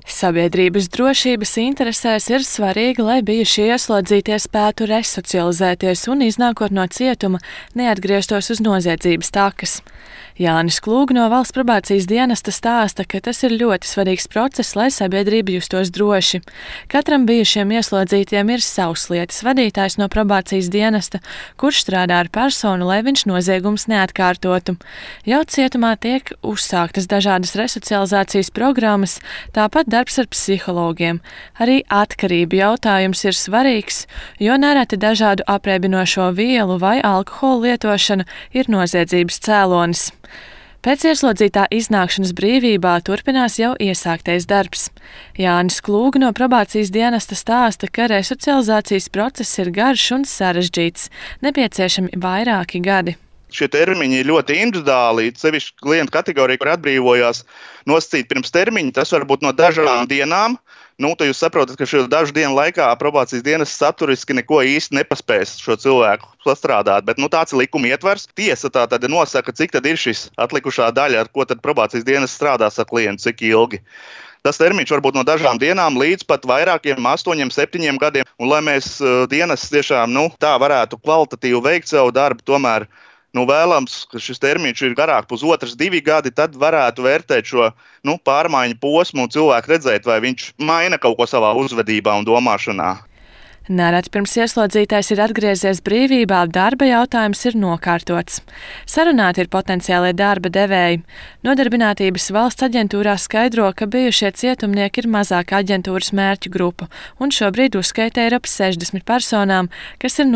Sabiedrības drošības interesēs ir svarīgi, lai bijušie ieslodzītie spētu resocializēties un, iznākot no cietuma, neatgrieztos uz noziedzības takas. Jānis Klūga no Valsts probācijas dienesta stāsta, ka tas ir ļoti svarīgs process, lai sabiedrība justos droši. Katram bijušiem ieslodzītiem ir savs lietas vadītājs no probācijas dienesta, kurš strādā ar personu, lai viņš noziegums neatkārtotu. Jau cietumā tiek uzsāktas dažādas resocializācijas programmas, tāpat darbs ar psihologiem. Arī atkarību jautājums ir svarīgs, jo nereti dažādu apreibinošo vielu vai alkohola lietošana ir noziedzības cēlonis. Pēc ieslodzītā iznākšanas brīvībā turpinās jau iesāktais darbs. Jānis Klūga no probācijas dienesta stāsta, ka resocializācijas process ir garš un sarežģīts, nepieciešami vairāki gadi. Šie termiņi ir ļoti individuāli. Sevišķi klientu kategorija, kur atbrīvojās nosacīt pirms termiņa, tas var būt no dažām dienām. Tad jūs saprotat, ka šo dažu dienu laikā probācijas dienas saturiski neko īsti nepaspēs šo cilvēku sastrādāt, bet tāds ir likuma ietvers. Tiesa tātad nosaka, cik tad ir šis atlikušā daļa, ar ko tad probācijas dienas strādās ar klientu, cik ilgi. Tas termiņš var būt no dažām dienām līdz pat vairākiem 8, 7 gadiem. Un lai mēs dienas tiešām tā varētu kvalitatīvi veikt savu darbu, tomēr vēlams, ka šis termiņš ir garāk, 1,5–2 gadi, tad varētu vērtēt šo pārmaiņu posmu un cilvēku redzēt, vai viņš maina kaut ko savā uzvedībā un domāšanā. Nereti pirms ieslodzītais ir atgriezies brīvībā, darba jautājums ir nokārtots. Sarunāti ir potenciālie darba devēji. Nodarbinātības valsts aģentūrā skaidro, ka bijušie cietumnieki ir mazāka aģentūras mērķu grupa, un šobrīd uzskaitē ir ap 60 personām, kas ir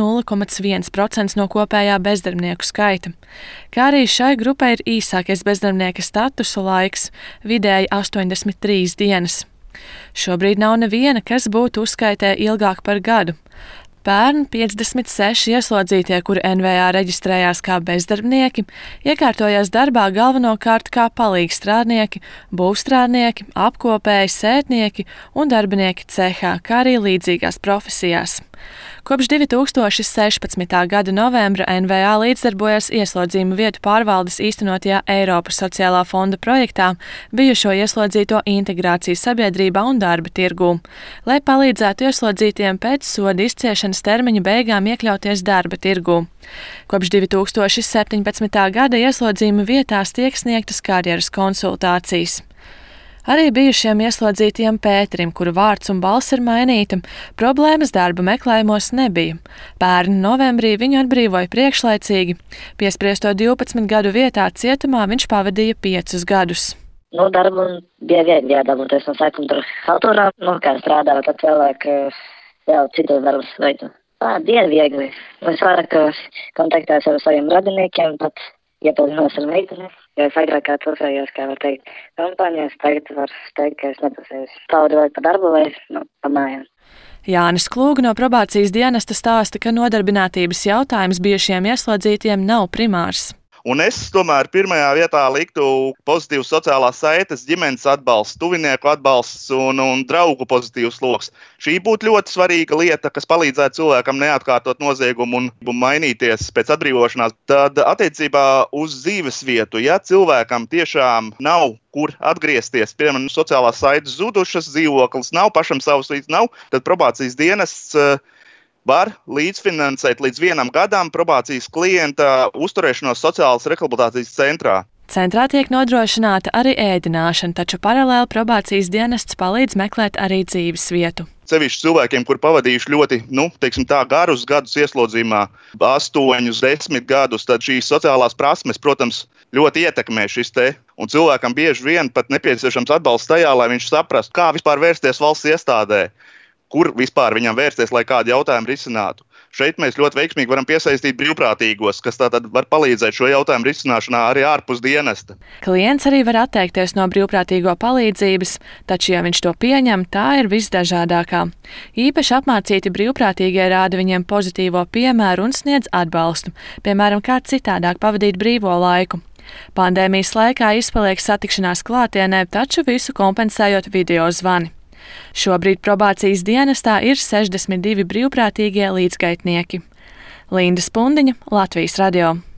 0,1% no kopējā bezdarbnieku skaita. Kā arī šai grupai ir īsākais bezdarbnieka statusa laiks – vidēji 83 dienas. Šobrīd nav neviena, kas būtu uzskaitē ilgāk par gadu. Pērn 56 ieslodzītie, kuri NVA reģistrējās kā bezdarbnieki, iekārtojās darbā galvenokārt kā palīgstrādnieki, būvstrādnieki, apkopēji, sētnieki un darbinieki cehā, kā arī līdzīgās profesijās. Kopš 2016. gada novembra NVA līdzdarbojas ieslodzījumu vietu pārvaldes īstenotajā Eiropas sociālā fonda projektā bijušo ieslodzīto integrāciju sabiedrībā un darba tirgū, lai palīdzētu ieslodzītiem pēc soda izciešanas termiņa beigām iekļauties darba tirgū. Kopš 2017. gada ieslodzījumu vietās tiek sniegtas karjeras konsultācijas. Arī bijušiem ieslodzītiem Pēterim, kuru vārds un balss ir mainīta, problēmas darba meklējumos nebija. Pērn novembrī viņu atbrīvoja priekšlaicīgi. Piespriesto 12 gadu vietā cietumā viņš pavadīja 5 gadus. Darbu bija viegli jādabūties no sākuma tur halturā, kā strādāt ar cilvēku, jau citos darbus veidu. Diena viegli. Es vairāk kontaktējos ar saviem radiniekiem, pat iepazinos ar meiteni. Jo es agrāk tusējos, kā var teikt, kompānijās, tagad var teikt, ka es netusējos. Pavadu vai pa darbu vai pa mājām. Jānis Klūga no probācijas dienesta stāsta, ka nodarbinātības jautājums bijušiem ieslodzītiem nav primārs. Un es tomēr pirmajā vietā liktu pozitīvas sociālās saites, ģimenes atbalsts, tuvinieku atbalsts un draugu pozitīvs loks. Šī būtu ļoti svarīga lieta, kas palīdzētu cilvēkam neatkārtot noziegumu un mainīties pēc atbrīvošanās. Tad attiecībā uz dzīves vietu, ja cilvēkam tiešām nav kur atgriezties, piemēram, sociālās saites zudušas, dzīvoklis nav, pašam savs līdz nav, tad probācijas dienests var līdzfinansēt līdz 1 gadam probācijas klienta uzturēšanos sociālas rehabilitācijas centrā. Centrā tiek nodrošināta arī ēdināšana, taču paralēli probācijas dienests palīdz meklēt arī dzīves vietu. Sevišķi cilvēkiem, kur pavadījuši ļoti, garus gadus ieslodzījumā, 8, 10 gadus, tad šīs sociālās prasmes, protams, ļoti ietekmē šis te. Un cilvēkam bieži vien pat nepieciešams atbalsts tajā, lai viņš saprastu, kā vispār vērsties valsts iestādē. Kur vispār viņam vērsties, lai kādu jautājumu risinātu. Šeit mēs ļoti veiksmīgi varam piesaistīt brīvprātīgos, kas tātad var palīdzēt šo jautājumu risināšanā arī ārpus dienesta. Klients arī var atteikties no brīvprātīgo palīdzības, taču, ja viņš to pieņem, tā ir visdažādākā. Īpaši apmācīti brīvprātīgie rāda viņiem pozitīvo piemēru un sniedz atbalstu, piemēram, kā citādāk pavadīt brīvo laiku. Pandēmijas laikā izpaliek satikšanās klātienē, taču visu kompensējot video zvani. Šobrīd probācijas dienestā ir 62 brīvprātīgie līdzgaitnieki. Linda Spundiņa, Latvijas radio.